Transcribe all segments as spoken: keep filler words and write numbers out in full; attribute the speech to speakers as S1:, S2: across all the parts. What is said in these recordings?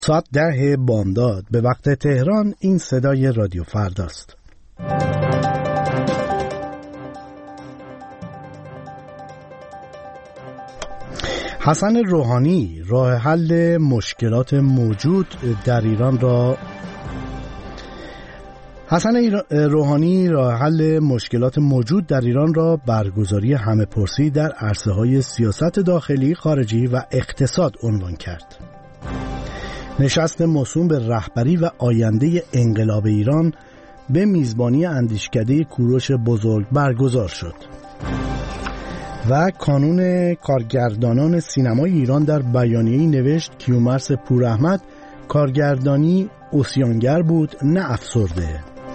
S1: ساعت ده بامداد به وقت تهران. این صدای رادیو فرداست. حسن روحانی راه حل مشکلات موجود در ایران را حسن روحانی راه حل مشکلات موجود در ایران را برگزاری همه‌پرسی در عرصه‌های سیاست داخلی، خارجی و اقتصاد عنوان کرد. نشست موسوم به رهبری و آینده انقلاب ایران به میزبانی اندیشکده کوروش بزرگ برگزار شد و کانون کارگردانان سینمای ایران در بیانیه‌ای نوشت کیومرث پوراحمد کارگردانی عصیانگر بود نه افسرده.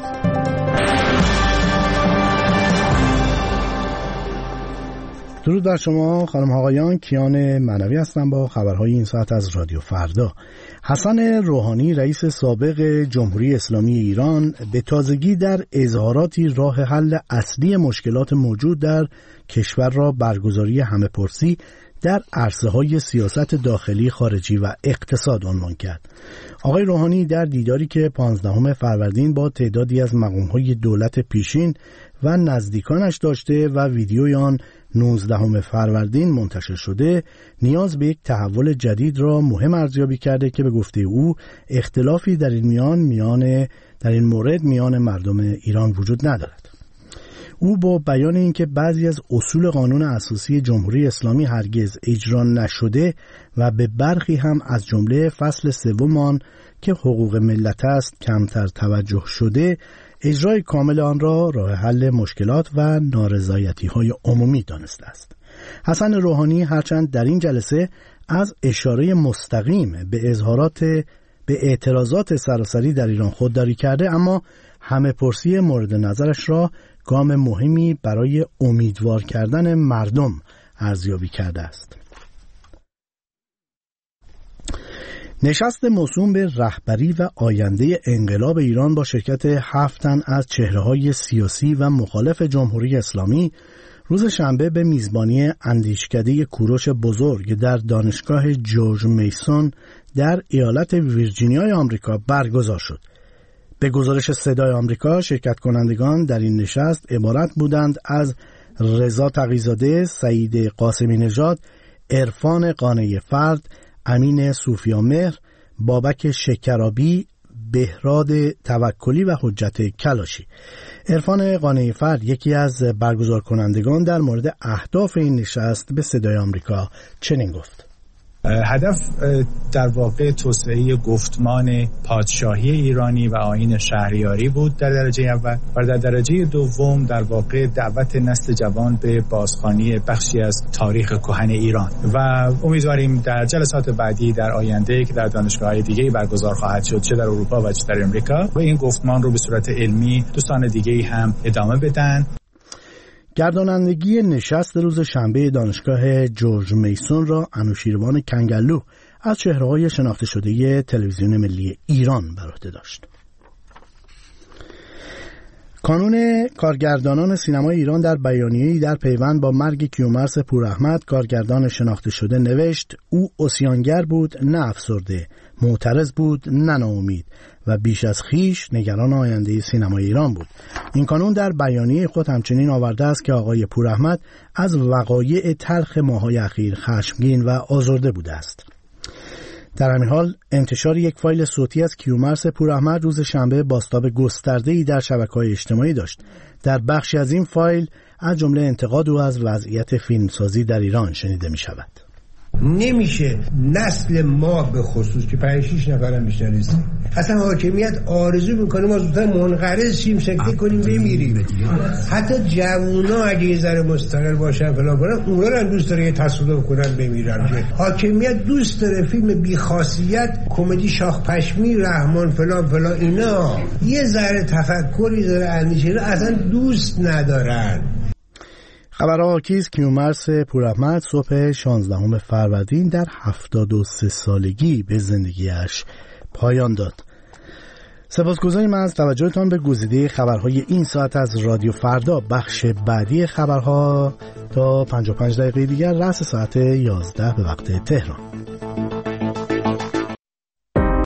S1: درود بر شما خانم آقایان، کیان معنوی هستم با خبرهای این ساعت از رادیو فردا. حسن روحانی رئیس سابق جمهوری اسلامی ایران به تازگی در اظهاراتی راه حل اصلی مشکلات موجود در کشور را برگزاری همه‌پرسی در عرصه‌های سیاست داخلی، خارجی و اقتصاد عنوان کرد. آقای روحانی در دیداری که پانزدهم فروردین با تعدادی از مقام‌های دولت پیشین و نزدیکانش داشته و ویدیوی آن نوزدهم فروردین منتشر شده، نیاز به یک تحول جدید را مهم ارزیابی کرده که به گفته او اختلافی در این میان میان در این مورد میان مردم ایران وجود ندارد. او با بیان اینکه بعضی از اصول قانون اساسی جمهوری اسلامی هرگز اجرا نشده و به برخی هم از جمله فصل سوم آن که حقوق ملت است کمتر توجه شده، اجرای کامل آن را راه حل مشکلات و نارضایتی‌های عمومی دانسته است. حسن روحانی هرچند در این جلسه از اشاره مستقیم به اظهارات به اعتراضات سراسری در ایران خودداری کرده، اما همه‌پرسی مورد نظرش را گام مهمی برای امیدوار کردن مردم ارزیابی کرده است. نشست موسوم به رهبری و آینده انقلاب ایران با شرکت هفت تن از چهره‌های سیاسی و مخالف جمهوری اسلامی روز شنبه به میزبانی اندیشکده کوروش بزرگ در دانشگاه جورج میسون در ایالت ویرجینیای آمریکا برگزار شد. به گزارش صدای آمریکا، شرکت کنندگان در این نشست عبارت بودند از رضا تقی‌زاده، سعید قاسمی نژاد، عرفان قانع فرد، امین صوفیامهر، بابک شکرابی، بهراد توکلی و حجت کلاشی. عرفان قانع فرد، یکی از برگزار کنندگان، در مورد اهداف این نشست به صدای آمریکا چنین گفت:
S2: هدف در واقع توسعه گفتمان پادشاهی ایرانی و آیین شهریاری بود در درجه اول، و در درجه دوم در واقع دعوت نسل جوان به بازخوانی بخشی از تاریخ کهن ایران و امیدواریم در جلسات بعدی در آینده که در دانشگاه‌های دیگه‌ای برگزار خواهد شد، چه در اروپا و چه در امریکا، و این گفتمان رو به صورت علمی دوستان دیگه‌ای هم ادامه بدن.
S1: گردانندگی نشست روز شنبه دانشگاه جورج میسون را انوشیروان کنگلو از چهره‌های شناخته شده تلویزیون ملی ایران بر عهده داشت. کانون کارگردانان سینمای ایران در بیانیه‌ای در پیوند با مرگ کیومرث پوراحمد کارگردان شناخته شده نوشت او عصیانگر بود نه افسرده، معترض بود نه ناامید و بیش از خیش نگران آینده سینمای ایران بود. این کانون در بیانیه خود همچنین آورده است که آقای پوراحمد از وقایع تلخ ماه‌های اخیر خشمگین و آزرده بوده است. در همین حال انتشار یک فایل صوتی از کیومرث پوراحمد روز شنبه بازتاب گسترده‌ای در شبکه‌های اجتماعی داشت. در بخشی از این فایل از جمله انتقاد او از وضعیت فیلمسازی در ایران شنیده می‌شود.
S3: نمیشه نسل ما به خصوص که پنج شش نفرم بیشتر نیست، اصلا حاکمیت آرزو میکنه ما زودتر منقرض شیم، سکته کنیم بمیریم. حتی جوونا اگه یه ذره مستقل باشن فلان کنن، اونا رو هم دوست داره یه تصادف کنن بمیرن. حاکمیت دوست داره فیلم بی‌خاصیت، کمدی شاخ پشمی، رحمان فلان فلان اینا، یه ذره تفکری داره، اندیشه رو اصلا دوست ندارن.
S1: خبرها حاکیست کیومرث پوراحمد صبح شانزدهم فروردین در هفتاد و سه سالگی به زندگیش پایان داد. سپاسگزاریم از توجهتان به گزیده خبرهای این ساعت از رادیو فردا. بخش بعدی خبرها تا پنجاه و پنج دقیقه دیگر رأس ساعت یازده به وقت تهران.